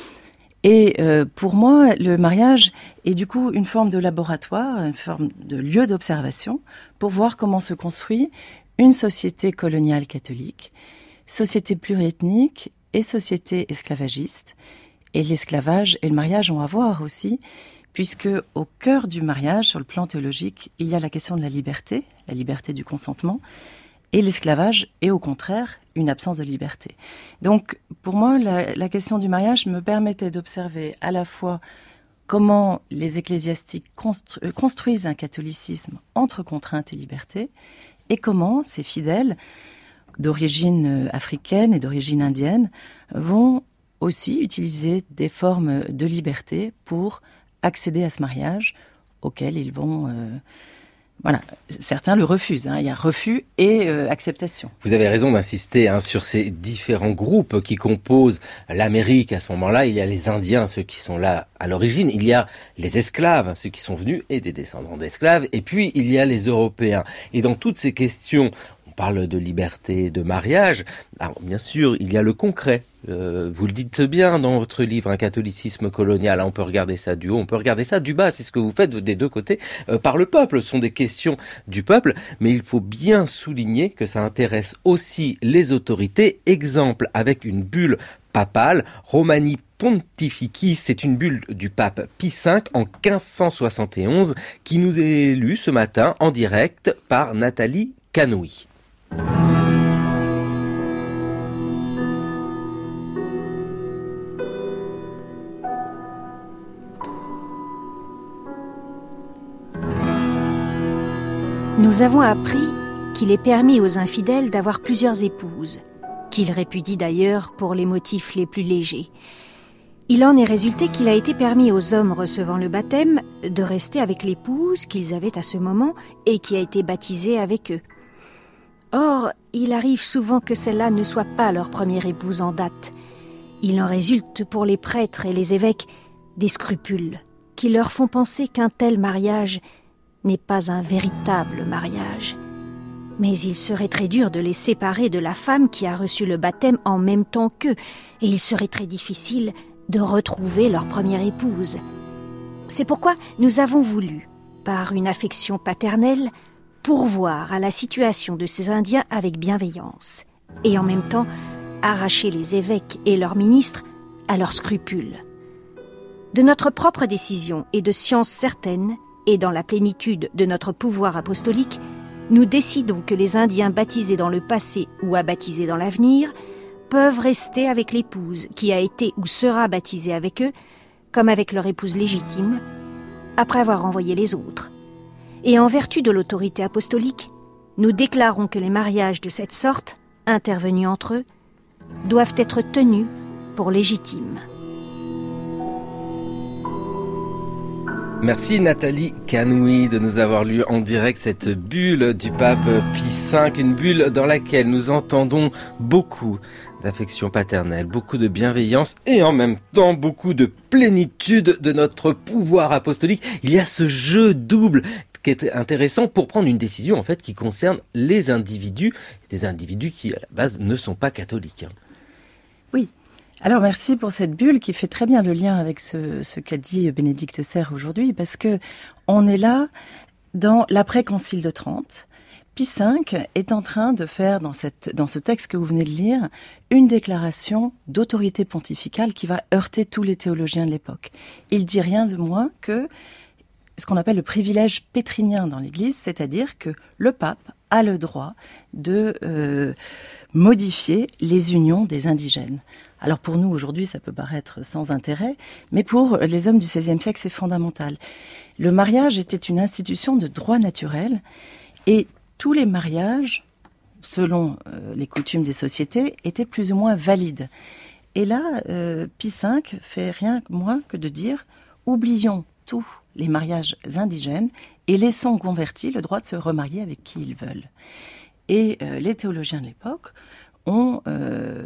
Et euh, pour moi, le mariage est du coup une forme de laboratoire, une forme de lieu d'observation pour voir comment se construit une société coloniale catholique, société pluriethnique et société esclavagiste. Et l'esclavage et le mariage ont à voir aussi, puisque au cœur du mariage, sur le plan théologique, il y a la question de la liberté, la liberté du consentement, et l'esclavage est au contraire une absence de liberté. Donc, pour moi, la, la question du mariage me permettait d'observer à la fois comment les ecclésiastiques constru- construisent un catholicisme entre contrainte et liberté, et comment ces fidèles d'origine africaine et d'origine indienne vont aussi utiliser des formes de liberté pour accéder à ce mariage auquel ils vont... Euh, Voilà, certains le refusent, hein. Il y a refus et euh, acceptation. Vous avez raison d'insister hein, sur ces différents groupes qui composent l'Amérique à ce moment-là. Il y a les Indiens, ceux qui sont là à l'origine. Il y a les esclaves, ceux qui sont venus et des descendants d'esclaves. Et puis, il y a les Européens. Et dans toutes ces questions, on parle de liberté, de mariage. Alors, bien sûr, il y a le concret. Euh, vous le dites bien dans votre livre, un catholicisme colonial. On peut regarder ça du haut, on peut regarder ça du bas. C'est ce que vous faites des deux côtés euh, par le peuple. Ce sont des questions du peuple, mais il faut bien souligner que ça intéresse aussi les autorités. Exemple avec une bulle papale, Romani Pontificis, c'est une bulle du pape Pie cinq en quinze cent soixante et onze qui nous est lue ce matin en direct par Nathalie Canoui. Nous avons appris qu'il est permis aux infidèles d'avoir plusieurs épouses, qu'ils répudient d'ailleurs pour les motifs les plus légers. Il en est résulté qu'il a été permis aux hommes recevant le baptême de rester avec l'épouse qu'ils avaient à ce moment et qui a été baptisée avec eux. Or, il arrive souvent que celle-là ne soit pas leur première épouse en date. Il en résulte pour les prêtres et les évêques des scrupules qui leur font penser qu'un tel mariage n'est pas un véritable mariage. Mais il serait très dur de les séparer de la femme qui a reçu le baptême en même temps qu'eux, et il serait très difficile de retrouver leur première épouse. C'est pourquoi nous avons voulu, par une affection paternelle, pourvoir à la situation de ces Indiens avec bienveillance, et en même temps arracher les évêques et leurs ministres à leurs scrupules. De notre propre décision et de science certaine, et dans la plénitude de notre pouvoir apostolique, nous décidons que les Indiens baptisés dans le passé ou abaptisés dans l'avenir peuvent rester avec l'épouse qui a été ou sera baptisée avec eux, comme avec leur épouse légitime, après avoir renvoyé les autres. Et en vertu de l'autorité apostolique, nous déclarons que les mariages de cette sorte, intervenus entre eux, doivent être tenus pour légitimes. Merci Nathalie Canoui de nous avoir lu en direct cette bulle du pape Pie cinq, une bulle dans laquelle nous entendons beaucoup d'affection paternelle, beaucoup de bienveillance et en même temps beaucoup de plénitude de notre pouvoir apostolique. Il y a ce jeu double qui est intéressant pour prendre une décision en fait qui concerne les individus, des individus qui à la base ne sont pas catholiques. Oui. Alors merci pour cette bulle qui fait très bien le lien avec ce, ce qu'a dit Bénédicte Serre aujourd'hui, parce que on est là dans l'après-concile de Trente. Pie cinq est en train de faire dans, cette, dans ce texte que vous venez de lire une déclaration d'autorité pontificale qui va heurter tous les théologiens de l'époque. Il dit rien de moins que ce qu'on appelle le privilège pétrinien dans l'Église, c'est-à-dire que le pape a le droit de euh, modifier les unions des indigènes. Alors pour nous aujourd'hui ça peut paraître sans intérêt, mais pour les hommes du seizième siècle c'est fondamental. Le mariage était une institution de droit naturel et tous les mariages, selon euh, les coutumes des sociétés, étaient plus ou moins valides. Et là, euh, Pie cinq fait rien moins que de dire « oublions tous les mariages indigènes et laissons aux convertis le droit de se remarier avec qui ils veulent ». Et euh, les théologiens de l'époque ont euh,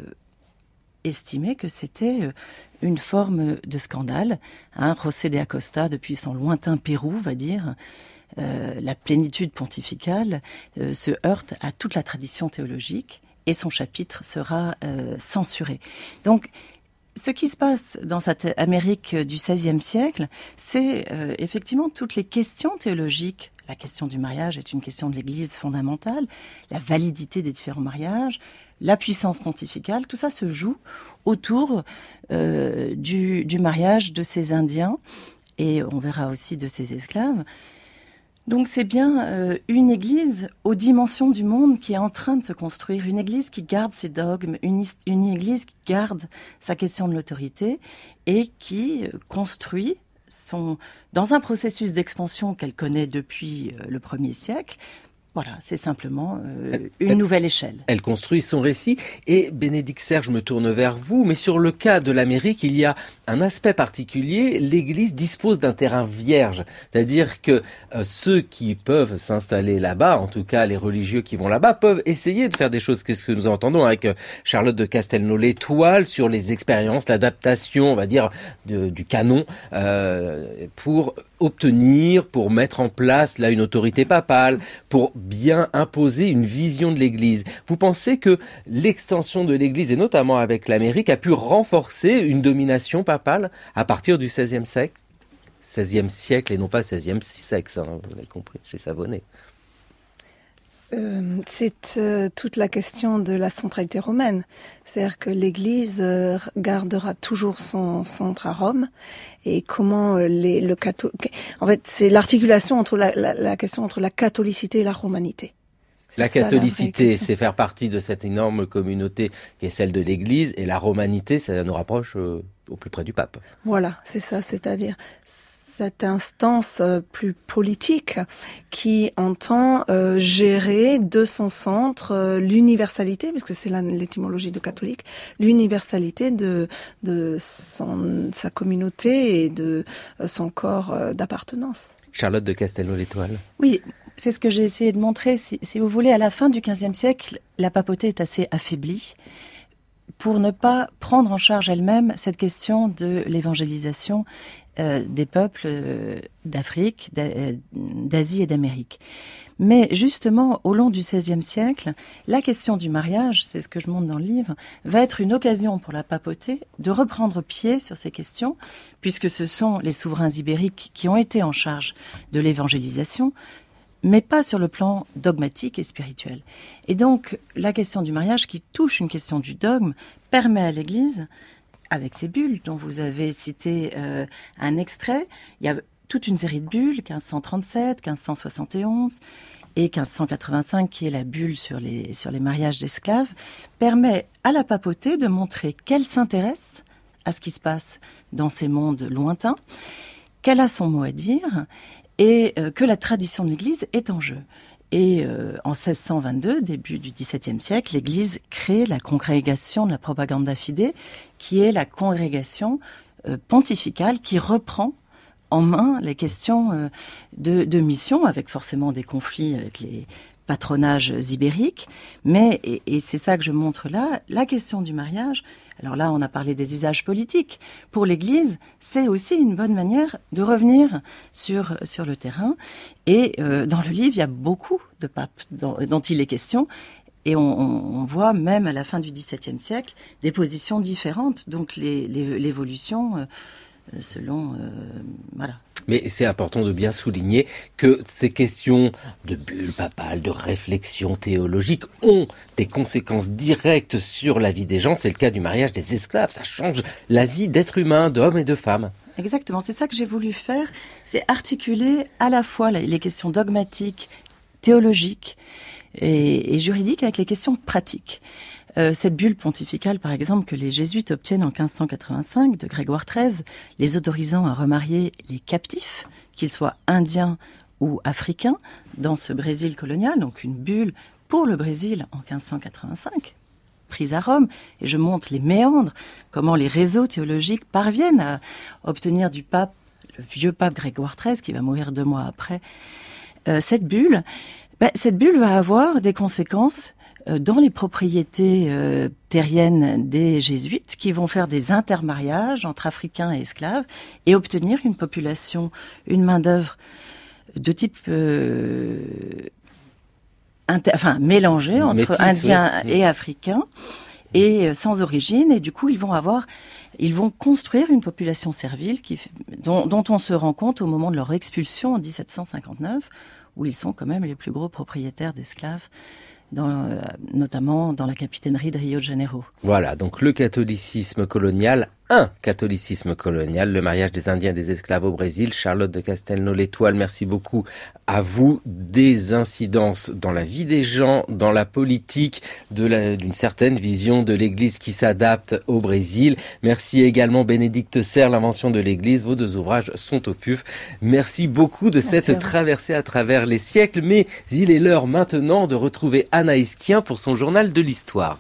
estimé que c'était une forme de scandale. Hein, José de Acosta, depuis son lointain Pérou, va dire... Euh, la plénitude pontificale euh, se heurte à toute la tradition théologique et son chapitre sera euh, censuré. Donc, ce qui se passe dans cette Amérique du seizième siècle, c'est euh, effectivement toutes les questions théologiques. La question du mariage est une question de l'Église fondamentale, la validité des différents mariages, la puissance pontificale, tout ça se joue autour euh, du, du mariage de ces Indiens et on verra aussi de ces esclaves. Donc c'est bien euh, une église aux dimensions du monde qui est en train de se construire, une église qui garde ses dogmes, une, une église qui garde sa question de l'autorité et qui construit son, dans un processus d'expansion qu'elle connaît depuis euh, le premier siècle. Voilà, c'est simplement euh, elle, une elle, nouvelle échelle. Elle construit son récit. Et Bénédicte Serre, je me tourne vers vous, mais sur le cas de l'Amérique, il y a un aspect particulier. L'Église dispose d'un terrain vierge, c'est-à-dire que euh, ceux qui peuvent s'installer là-bas, en tout cas les religieux qui vont là-bas, peuvent essayer de faire des choses. Qu'est-ce que nous entendons avec euh, Charlotte de Castelnau, l'étoile sur les expériences, l'adaptation, on va dire, de, du canon, euh, pour obtenir, pour mettre en place là une autorité papale, pour bien imposer une vision de l'Église. Vous pensez que l'extension de l'Église, et notamment avec l'Amérique, a pu renforcer une domination papale à partir du seizième siècle, seizième siècle et non pas seizième sexe, hein, vous l'avez compris, chez Savonnet. Euh, c'est euh, toute la question de la centralité romaine. C'est-à-dire que l'Église euh, gardera toujours son centre à Rome. Et comment euh, les, le catho... En fait, c'est l'articulation entre la, la, la question entre la catholicité et la romanité. La catholicité, c'est faire partie de cette énorme communauté qui est celle de l'Église, et la romanité, ça nous rapproche euh, au plus près du pape. Voilà, c'est ça, c'est-à-dire cette instance plus politique qui entend euh, gérer de son centre euh, l'universalité, puisque c'est la, l'étymologie de catholique, l'universalité de, de son, sa communauté et de euh, son corps euh, d'appartenance. Charlotte de Castelnau, l'étoile. Oui, c'est ce que j'ai essayé de montrer. Si, si vous voulez, à la fin du quinzième siècle, la papauté est assez affaiblie pour ne pas prendre en charge elle-même cette question de l'évangélisation euh, des peuples euh, d'Afrique, d'Asie et d'Amérique. Mais justement, au long du seizième siècle, la question du mariage, c'est ce que je montre dans le livre, va être une occasion pour la papauté de reprendre pied sur ces questions, puisque ce sont les souverains ibériques qui ont été en charge de l'évangélisation, mais pas sur le plan dogmatique et spirituel. Et donc, la question du mariage, qui touche une question du dogme, permet à l'Église, avec ces bulles dont vous avez cité euh, un extrait, il y a toute une série de bulles, quinze cent trente-sept, quinze cent soixante et onze et quinze cent quatre-vingt-cinq, qui est la bulle sur les, sur les mariages d'esclaves, permet à la papauté de montrer qu'elle s'intéresse à ce qui se passe dans ces mondes lointains, qu'elle a son mot à dire, et euh, que la tradition de l'Église est en jeu. Et euh, en seize cent vingt-deux, début du dix-septième siècle, l'Église crée la congrégation de la Propaganda Fide, qui est la congrégation euh, pontificale qui reprend en main les questions euh, de, de mission, avec forcément des conflits avec les patronages ibériques. Mais, et, et c'est ça que je montre là, la question du mariage. Alors là, on a parlé des usages politiques. Pour l'Église, c'est aussi une bonne manière de revenir sur, sur le terrain. Et euh, dans le livre, il y a beaucoup de papes dont, dont il est question. Et on, on voit même à la fin du dix-septième siècle des positions différentes. Donc les, les, l'évolution euh, selon... Euh, voilà. Mais c'est important de bien souligner que ces questions de bulle papale, de réflexion théologique ont des conséquences directes sur la vie des gens. C'est le cas du mariage des esclaves. Ça change la vie d'êtres humains, d'hommes et de femmes. Exactement, c'est ça que j'ai voulu faire. C'est articuler à la fois les questions dogmatiques, théologiques et, et juridiques avec les questions pratiques. Euh, cette bulle pontificale, par exemple, que les jésuites obtiennent en quinze cent quatre-vingt-cinq de Grégoire treize, les autorisant à remarier les captifs, qu'ils soient indiens ou africains, dans ce Brésil colonial, donc une bulle pour le Brésil en quinze cent quatre-vingt-cinq, prise à Rome, et je montre les méandres, comment les réseaux théologiques parviennent à obtenir du pape, le vieux pape Grégoire treize, qui va mourir deux mois après, euh, cette bulle. Ben, cette bulle va avoir des conséquences dans les propriétés euh, terriennes des jésuites qui vont faire des intermariages entre africains et esclaves et obtenir une population, une main-d'œuvre de type euh, inter, enfin mélangée entre Métis, indiens oui. et africains et euh, sans origine, et du coup ils vont avoir ils vont construire une population servile qui, dont, dont on se rend compte au moment de leur expulsion en dix-sept cent cinquante-neuf, où ils sont quand même les plus gros propriétaires d'esclaves, Dans, euh, notamment dans la capitainerie de Rio de Janeiro. Voilà, donc le catholicisme colonial, un catholicisme colonial, le mariage des Indiens et des esclaves au Brésil. Charlotte de Castelnau-l'Étoile, merci beaucoup à vous. Des incidences dans la vie des gens, dans la politique, de la, d'une certaine vision de l'Église qui s'adapte au Brésil. Merci également Bénédicte Serre, l'invention de l'Église. Vos deux ouvrages sont au P U F. Merci beaucoup de Merci cette traversée à travers les siècles. Mais il est l'heure maintenant de retrouver Anaïs Kien pour son journal de l'histoire.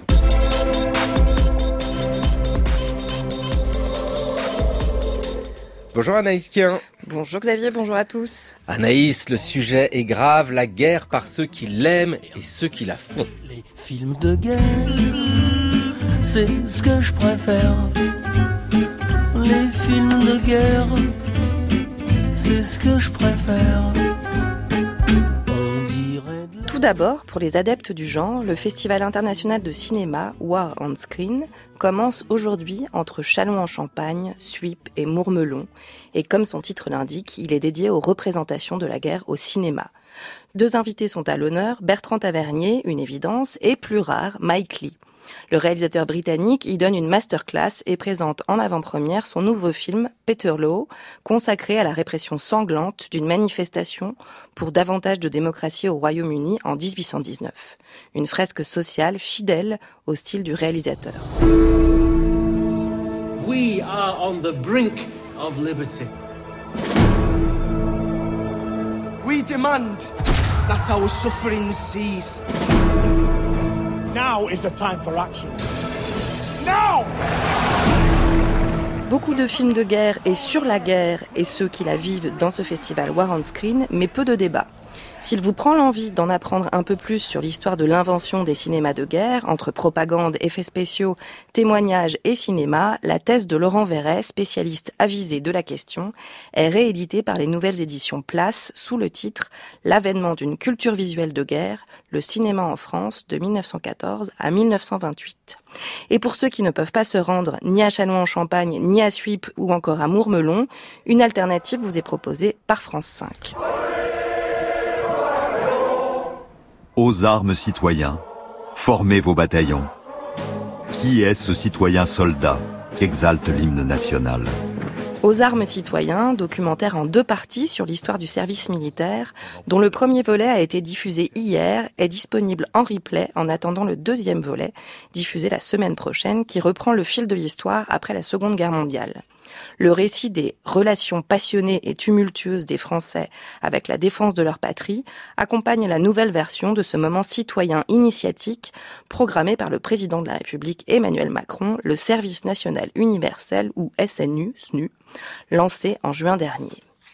Bonjour Anaïs Kien. Bonjour Xavier, bonjour à tous. Anaïs, le sujet est grave, la guerre par ceux qui l'aiment et ceux qui la font. Les films de guerre, c'est ce que je préfère. Les films de guerre, c'est ce que je préfère. Tout d'abord, pour les adeptes du genre, le Festival international de cinéma War on Screen commence aujourd'hui entre Châlons-en-Champagne, Suippes et Mourmelon. Et comme son titre l'indique, il est dédié aux représentations de la guerre au cinéma. Deux invités sont à l'honneur, Bertrand Tavernier, une évidence, et plus rare, Mike Leigh. Le réalisateur britannique y donne une masterclass et présente en avant-première son nouveau film Peterloo, consacré à la répression sanglante d'une manifestation pour davantage de démocratie au Royaume-Uni en dix-huit cent dix-neuf. Une fresque sociale fidèle au style du réalisateur. We are on the brink of liberty. We demand that our suffering cease. Now is the time for action. Now! Beaucoup de films de guerre et sur la guerre et ceux qui la vivent dans ce festival War on Screen, mais peu de débats. S'il vous prend l'envie d'en apprendre un peu plus sur l'histoire de l'invention des cinémas de guerre, entre propagande, effets spéciaux, témoignages et cinéma, la thèse de Laurent Verret, spécialiste avisé de la question, est rééditée par les nouvelles éditions Place sous le titre « L'avènement d'une culture visuelle de guerre, le cinéma en France de mille neuf cent quatorze à mille neuf cent vingt-huit ». Et pour ceux qui ne peuvent pas se rendre ni à Châlons-en-Champagne, ni à Suippes ou encore à Mourmelon, une alternative vous est proposée par France cinq. Aux armes citoyens, formez vos bataillons. Qui est ce citoyen soldat qui exalte l'hymne national ? Aux armes citoyens, documentaire en deux parties sur l'histoire du service militaire, dont le premier volet a été diffusé hier, est disponible en replay en attendant le deuxième volet, diffusé la semaine prochaine, qui reprend le fil de l'histoire après la Seconde Guerre mondiale. Le récit des relations passionnées et tumultueuses des Français avec la défense de leur patrie accompagne la nouvelle version de ce moment citoyen initiatique programmé par le président de la République Emmanuel Macron, le Service national universel ou S N U, S N U, lancé en juin dernier.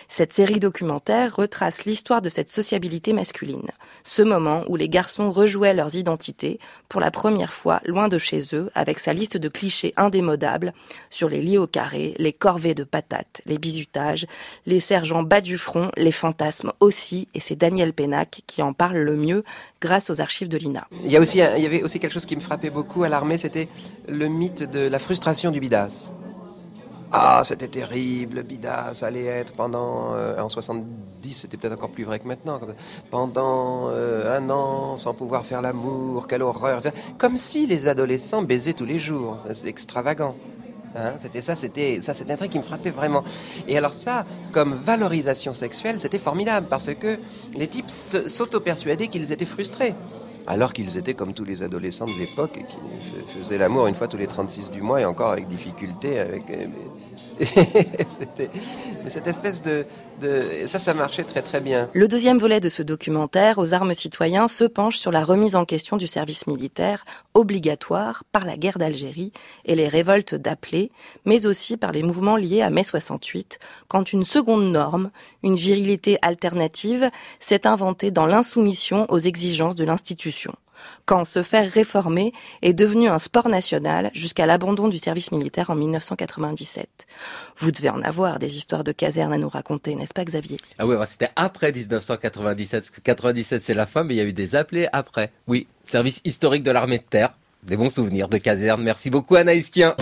Cette série documentaire retrace l'histoire de cette sociabilité masculine, ce moment où les garçons rejouaient leurs identités pour la première fois loin de chez eux, avec sa liste de clichés indémodables sur les lits au carré, les corvées de patates, les bizutages, les sergents bas du front, les fantasmes aussi, et c'est Daniel Pénac qui en parle le mieux grâce aux archives de l'I N A. Il y a aussi, il y avait aussi quelque chose qui me frappait beaucoup à l'armée, c'était le mythe de la frustration du bidas. Ah, c'était terrible, bidas allait être pendant, euh, en soixante-dix, c'était peut-être encore plus vrai que maintenant, pendant euh, un an sans pouvoir faire l'amour, quelle horreur, comme si les adolescents baisaient tous les jours, c'est extravagant. Hein, c'était ça, c'était ça, c'était un truc qui me frappait vraiment. Et alors ça, comme valorisation sexuelle, c'était formidable parce que les types s'auto-persuadaient qu'ils étaient frustrés. Alors qu'ils étaient comme tous les adolescents de l'époque et qui faisaient l'amour une fois tous les trente-six du mois et encore avec difficulté. Avec... C'était... Mais cette espèce de, de... Ça, ça marchait très très bien. Le deuxième volet de ce documentaire, Aux armes citoyens, se penche sur la remise en question du service militaire obligatoire par la guerre d'Algérie et les révoltes d'Appelé, mais aussi par les mouvements liés à mai soixante-huit, quand une seconde norme, une virilité alternative, s'est inventée dans l'insoumission aux exigences de l'institution. Quand se faire réformer est devenu un sport national jusqu'à l'abandon du service militaire en dix-neuf cent quatre-vingt-dix-sept. Vous devez en avoir des histoires de casernes à nous raconter, n'est-ce pas Xavier ? Ah oui, c'était après dix-neuf cent quatre-vingt-dix-sept, parce que quatre-vingt-dix-sept c'est la fin, mais il y a eu des appelés après. Oui, service historique de l'armée de terre, des bons souvenirs de casernes. Merci beaucoup Anaïs Kien.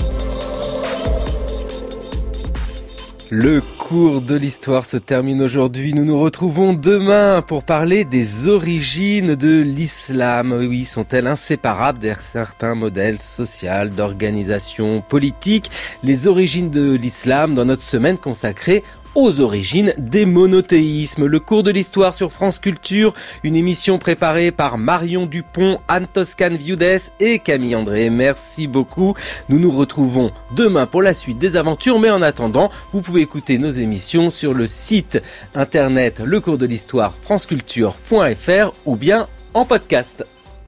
Le cours de l'histoire se termine aujourd'hui. Nous nous retrouvons demain pour parler des origines de l'islam. Oui, sont-elles inséparables de certains modèles sociaux, d'organisation politique ? Les origines de l'islam dans notre semaine consacrée aux origines des monothéismes. Le cours de l'histoire sur France Culture, une émission préparée par Marion Dupont, Anne Toscane-Viudès et Camille André. Merci beaucoup. Nous nous retrouvons demain pour la suite des aventures, mais en attendant, vous pouvez écouter nos émissions sur le site internet le cours de l'histoire franceculture point f r ou bien en podcast.